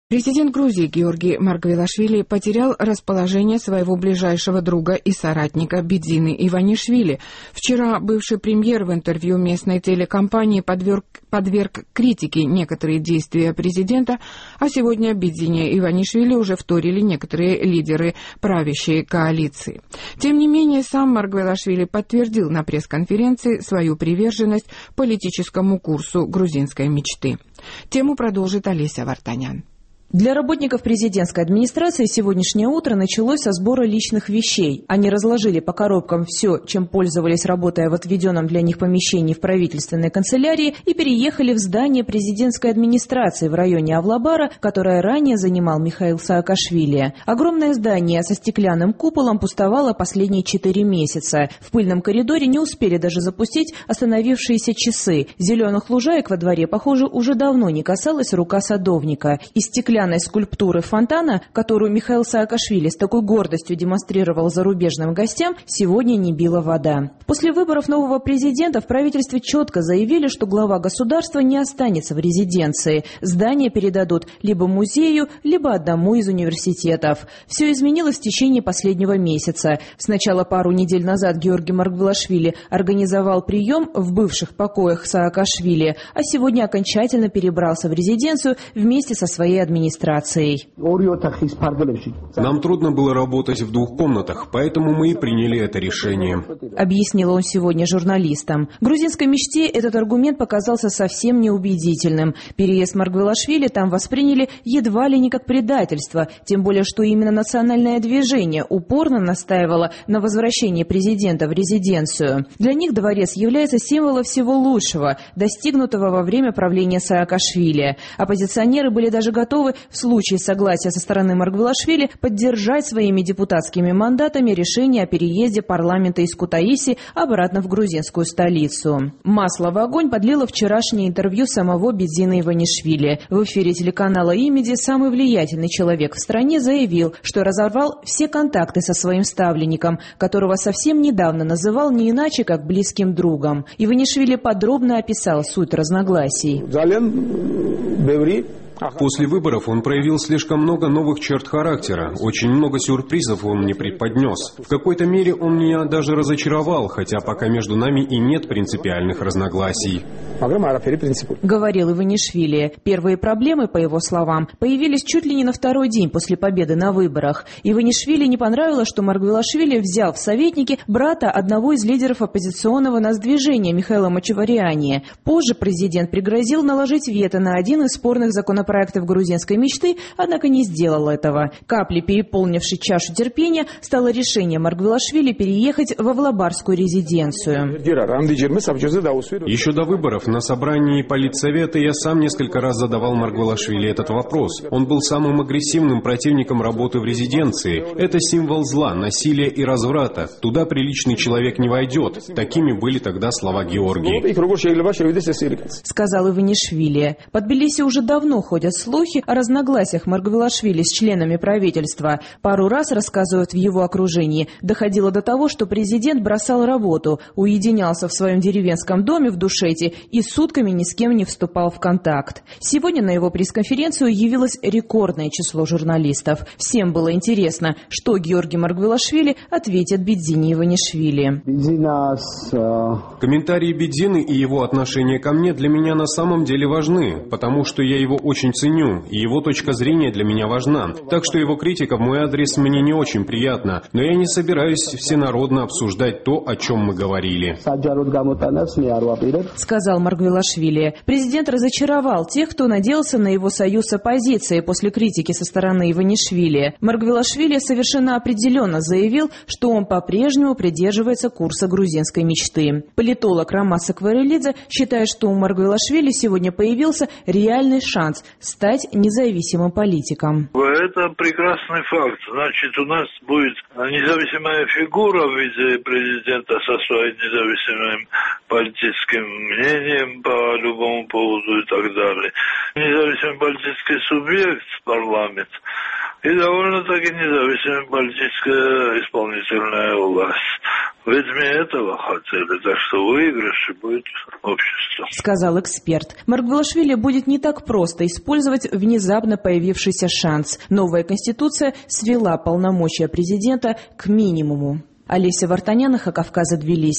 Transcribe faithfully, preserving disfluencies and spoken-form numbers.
Президент Грузии Георгий Маргвелашвили потерял расположение своего ближайшего друга и соратника Бидзины Иванишвили. Вчера бывший премьер в интервью местной телекомпании подверг, подверг критике некоторые действия президента, а сегодня Бидзине Иванишвили уже вторили некоторые лидеры правящей коалиции. Тем не менее, сам Маргвелашвили подтвердил на пресс-конференции свою приверженность политическому курсу грузинской мечты. Тему продолжит Олеся Вартанян. Для работников президентской администрации сегодняшнее утро началось со сбора личных вещей. Они разложили по коробкам все, чем пользовались, работая в отведенном для них помещении в правительственной канцелярии, и переехали в здание президентской администрации в районе Авлабара, которое ранее занимал Михаил Саакашвили. Огромное здание со стеклянным куполом пустовало последние четыре месяца. В пыльном коридоре не успели даже запустить остановившиеся часы. Зеленых лужаек во дворе, похоже, уже давно не касалась рука садовника. Из стекляной скульптуры фонтана, которую Михаил Саакашвили с такой гордостью демонстрировал зарубежным гостям, сегодня не била вода. После выборов нового президента в правительстве четко заявили, что глава государства не останется в резиденции. Здание передадут либо музею, либо одному из университетов. Все изменилось в течение последнего месяца. Сначала пару недель назад Георгий Маргвелашвили организовал прием в бывших покоях Саакашвили, а сегодня окончательно перебрался в резиденцию вместе со своей администрацией. Нам трудно было работать в двух комнатах, поэтому мы и приняли это решение. Объяснил он сегодня журналистам. Грузинской мечте этот аргумент показался совсем неубедительным. Переезд Маргвелашвили там восприняли едва ли не как предательство, тем более, что именно национальное движение упорно настаивало на возвращении президента в резиденцию. Для них дворец является символом всего лучшего, достигнутого во время правления Саакашвили. Оппозиционеры были даже готовы в случае согласия со стороны Маргвелашвили поддержать своими депутатскими мандатами решение о переезде парламента из Кутаиси обратно в грузинскую столицу. Масло в огонь подлило вчерашнее интервью самого Бидзины Иванишвили. В эфире телеканала «Имиди» самый влиятельный человек в стране заявил, что разорвал все контакты со своим ставленником, которого совсем недавно называл не иначе, как близким другом. Иванишвили подробно описал суть разногласий. После выборов он проявил слишком много новых черт характера. Очень много сюрпризов он мне преподнес. В какой-то мере он меня даже разочаровал, хотя пока между нами и нет принципиальных разногласий. Говорил Иванишвили. Первые проблемы, по его словам, появились чуть ли не на второй день после победы на выборах. Иванишвили не понравилось, что Маргвелашвили взял в советники брата одного из лидеров оппозиционного нацдвижения Михаила Мачавариани. Позже президент пригрозил наложить вето на один из спорных законопроектов проектов грузинской мечты, однако не сделал этого. Каплей, переполнившей чашу терпения, стало решение Маргвелашвили переехать в Авлабарскую резиденцию. Еще до выборов на собрании политсовета я сам несколько раз задавал Маргвелашвили этот вопрос. Он был самым агрессивным противником работы в резиденции. Это символ зла, насилия и разврата. Туда приличный человек не войдет. Такими были тогда слова Георгия. Сказал Иванишвили. Под Тбилиси уже давно ходят слухи о разногласиях Маргвелашвили с членами правительства. Пару раз, рассказывают в его окружении, доходило до того, что президент бросал работу, уединялся в своем деревенском доме в Душете и сутками ни с кем не вступал в контакт. Сегодня на его пресс-конференцию явилось рекордное число журналистов. Всем было интересно, что Георгий Маргвелашвили ответит Бидзине Иванишвили. Комментарии Бидзины и его отношение ко мне для меня на самом деле важны, потому что я его очень ценю, и его точка зрения для меня важна. Так что его критика в мой адрес мне не очень приятна, но я не собираюсь всенародно обсуждать то, о чем мы говорили. Сказал Маргвелашвили. Президент разочаровал тех, кто надеялся на его союз с оппозицией после критики со стороны Иванишвили. Маргвелашвили совершенно определенно заявил, что он по-прежнему придерживается курса грузинской мечты. Политолог Ромас Акварелидзе считает, что у Маргвелашвили сегодня появился реальный шанс стать независимым политиком. Это прекрасный факт. Значит, у нас будет независимая фигура в виде президента со своим независимым политическим мнением по любому поводу и так далее. Независимый политический субъект, парламент, и довольно-таки независимая политическая исполнительная власть. Ведь мы этого хотели, так что выигрыш будет общество. Сказал эксперт. Маргвелашвили будет не так просто использовать внезапно появившийся шанс. Новая конституция свела полномочия президента к минимуму. Олеся Вартанян, Хакавказа, Тбилиси.